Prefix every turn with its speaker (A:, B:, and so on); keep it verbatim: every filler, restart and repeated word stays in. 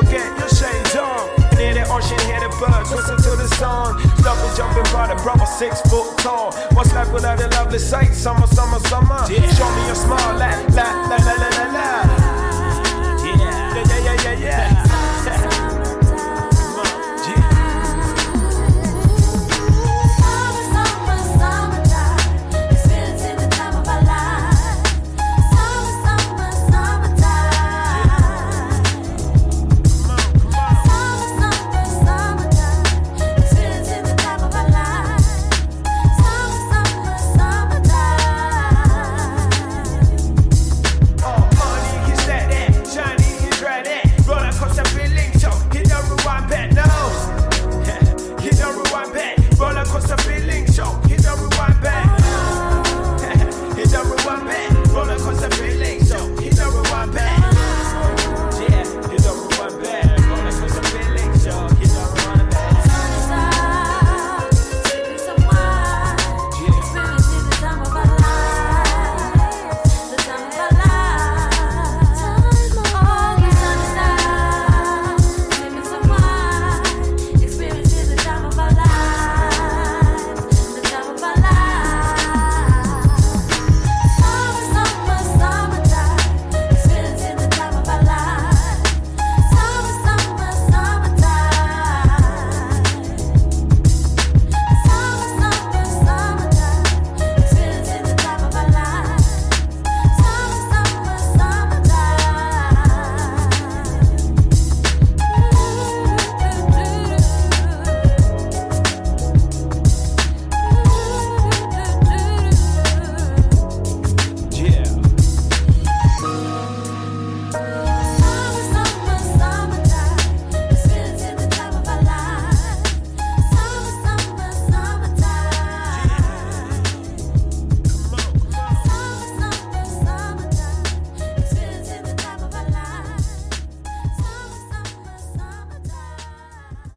A: so get your shades on. Near the ocean, hear the birds, listen to the song. Stop and jumping by the brother, six foot tall. What's life without a lovely sight? Summer, summer, summer. Yeah. Show me your smile, la, la, la, la, la, la, la. Yeah, yeah, yeah, yeah, yeah, yeah.